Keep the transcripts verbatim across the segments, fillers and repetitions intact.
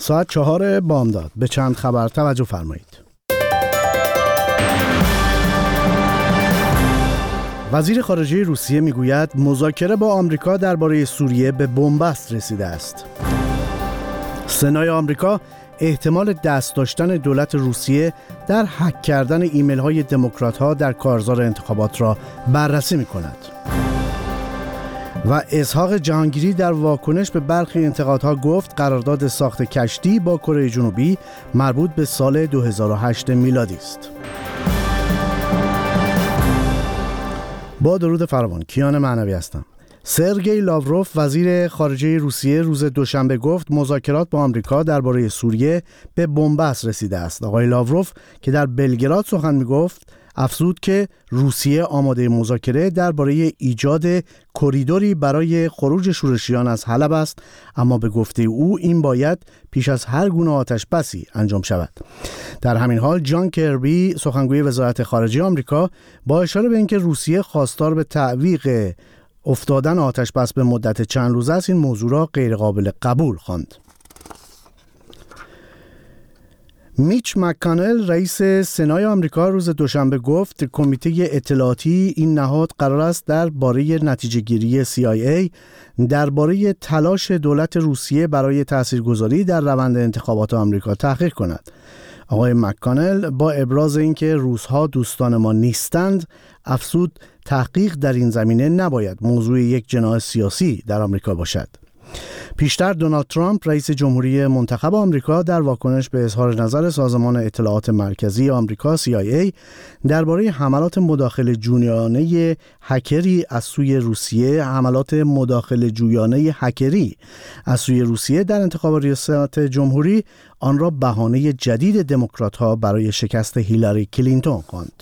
ساعت چهار بامداد. به چند خبر توجه فرمایید. وزیر خارجه روسیه میگوید مذاکره با آمریکا درباره سوریه به بنبست رسیده است. سنای آمریکا احتمال دست داشتن دولت روسیه در هک کردن ایمیل های دموکرات ها در کارزار انتخابات را بررسی می کند. و اسحاق جهانگیری در واکنش به برخی انتقادها گفت قرارداد ساخت کشتی با کره جنوبی مربوط به سال دو هزار و هشت میلادی است. با درود فراوان، کیان معنوی هستم. سرگئی لاوروف وزیر خارجه روسیه روز دوشنبه گفت مذاکرات با آمریکا درباره سوریه به بنبست رسیده است. آقای لاوروف که در بلگراد سخن می‌گفت افزود که روسیه آماده مذاکره درباره ایجاد کریدوری برای خروج شورشیان از حلب است، اما به گفته او این باید پیش از هر گونه آتش بسی انجام شود. در همین حال جان کربی سخنگوی وزارت خارجه آمریکا با اشاره به اینکه روسیه خواستار به تعویق افتادن آتش بس به مدت چند روز است، این موضوع را غیر قابل قبول خواند. میچ مک‌کانل رئیس سنای آمریکا روز دوشنبه گفت کمیته اطلاعاتی این نهاد قرار است درباره نتیجه گیری سی آی ای درباره تلاش دولت روسیه برای تاثیرگذاری در روند انتخابات آمریکا تحقیق کند. آقای مک‌کانل با ابراز اینکه روس‌ها دوستان ما نیستند افزود تحقیق در این زمینه نباید موضوع یک جناح سیاسی در آمریکا باشد. پیشتر دونالد ترامپ رئیس جمهوری منتخب آمریکا در واکنش به اظهار نظر سازمان اطلاعات مرکزی آمریکا سی آی ای درباره حملات مداخله جویانه هکری از سوی روسیه حملات مداخله جویانه هکری از سوی روسیه در انتخاب ریاست جمهوری آن را بهانه جدید دموکرات‌ها برای شکست هیلاری کلینتون خواند.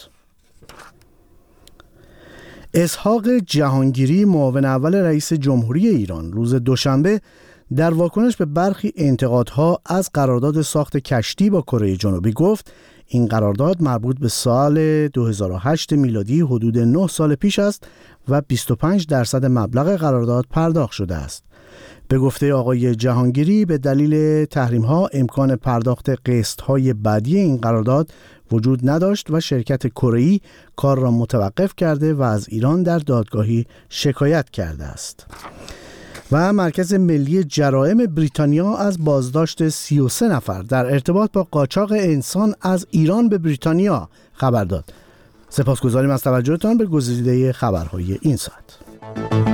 اسحاق جهانگیری معاون اول رئیس جمهوری ایران روز دوشنبه در واکنش به برخی انتقادها از قرارداد ساخت کشتی با کره جنوبی گفت این قرارداد مربوط به سال دو هزار و هشت میلادی حدود نه سال پیش است و بیست و پنج درصد مبلغ قرارداد پرداخت شده است. به گفته آقای جهانگیری به دلیل تحریم‌ها امکان پرداخت قسط‌های بعدی این قرارداد وجود نداشت و شرکت کره‌ای کار را متوقف کرده و از ایران در دادگاهی شکایت کرده است. و مرکز ملی جرائم بریتانیا از بازداشت سی و سه نفر در ارتباط با قاچاق انسان از ایران به بریتانیا خبر داد. سپاسگزاریم از توجهتان به گزیده خبرهای این ساعت.